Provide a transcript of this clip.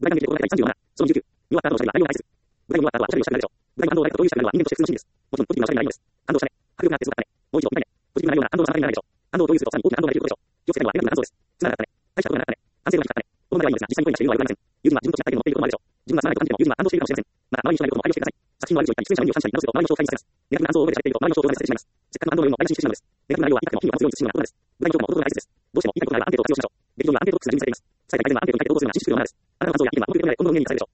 部外間撃で攻撃第37、その19、見終わった後の処理は内容を排出。部外見終わった後はおしゃべりをしたくなるでしょう。部外感動を誰かと共有したくなるのは人間として普通の心理です。もちろん、ポジティブなおしゃべりがないようです。感動したね。迫力があってすごかったね。もう一度、2回目。ポジティブな内容な感動が3回目にならないでしょう。感動を共有するとさらに大きな感動ができることでしょう。気をつけたのはネガティブな感想です。つまらなかったね。大したことがなかったね。完成度が低かったね。ここまではいいのですが、実際に恋がしているのはよくありません。友人は自分と違った意見を持っていることもあるでしょう。自分がつまらないと感じても友人は感動しているかもしれません。また、周りに人がいることも配慮してください。作品の悪口を言ったり、出演者の意味を感謝したり、直すと周りの人を不快にさせます。ネガティブな感想を覚えて喋っていると周りの人を動画させてしまいます。せっかくの感動よりもマイナスにしてしまうのです。ネガティブな内容は言いたくても火には強い強いなことです。具体情報も男が大切です。どうしても言いたいことがあればアンケートを活用しましょう。劇場にはアンケートボックスが準備されています。最大概念のアンケートに回答するのは自粛するようなものです。あなたの感想や意見はこの劇場内で今後の運営にされるでしょう。